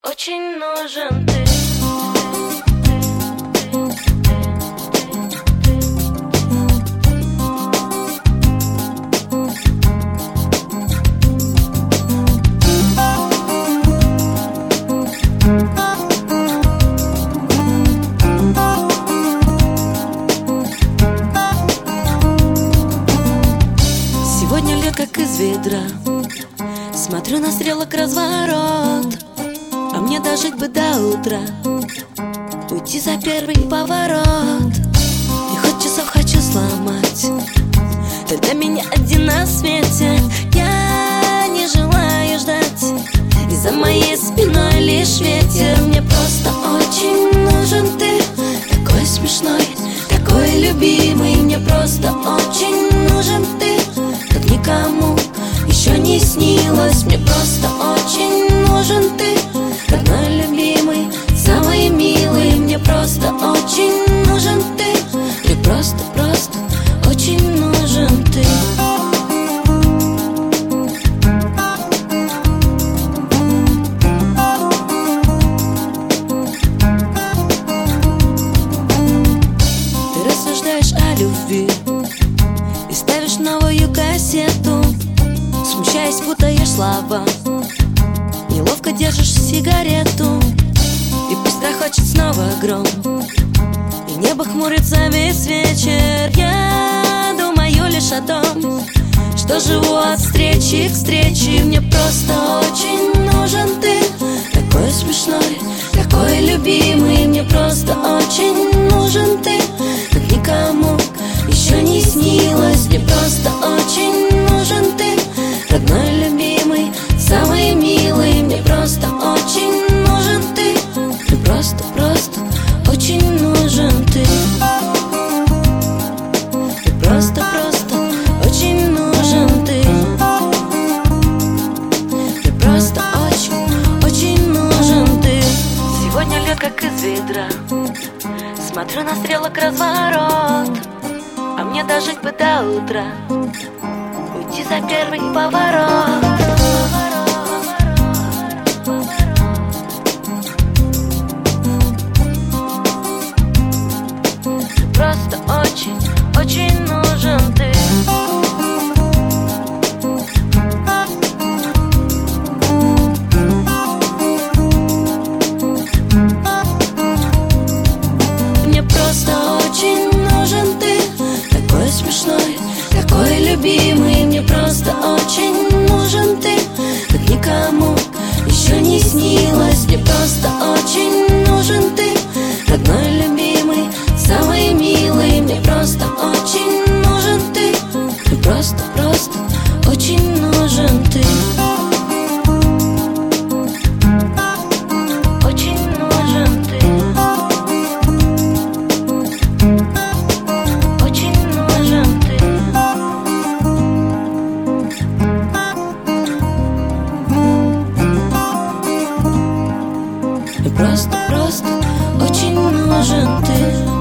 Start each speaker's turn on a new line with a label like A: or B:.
A: Очень нужен ты.
B: Сегодня льет как из ведра, смотрю на стрелок разворот, а мне дожить бы до утра, уйти за первый поворот. И хоть часов хочу сломать, ты для меня один на свете. Я не желаю ждать, и за моей спиной лишь ветер. Мне просто очень нужен ты, такой смешной, такой любимый. Мне просто очень нужен ты, как никому еще не снилось. Мне просто очень нужен ты, родной, любимый, самый милый. Мне просто очень нужен ты, мне просто очень нужен ты. Ты рассуждаешь о любви и ставишь новую кассету, смущаясь, путаешь слова, неловко держишь сигарету. И пусть грохочет снова гром, и небо хмурится весь вечер. Я думаю лишь о том, что живу от встречи к встрече. Мне просто очень нужен ты, такой смешной, такой любимый. Мне просто очень нужен ты, как никому еще не снилось. Мне просто очень нужен ты, родной, любимый, самый милый. Мне просто очень нужен ты, мне просто очень нужен ты. Мне просто очень нужен ты. Мне просто очень нужен ты. Сегодня льет как из ведра, смотрю на стрелок разворот, а мне дожить бы до утра, уйти за первый поворот. Просто очень нужен ты. Мне просто очень нужен ты, такой смешной, такой любимый. Мне просто очень нужен ты, как никому еще не снилось. Мне просто очень нужен ты, родной, любимый, самый милый. Мне просто очень нужен ты, мне просто очень нужен ты. Очень нужен ты. Очень нужен ты. Мне просто очень нужен ты.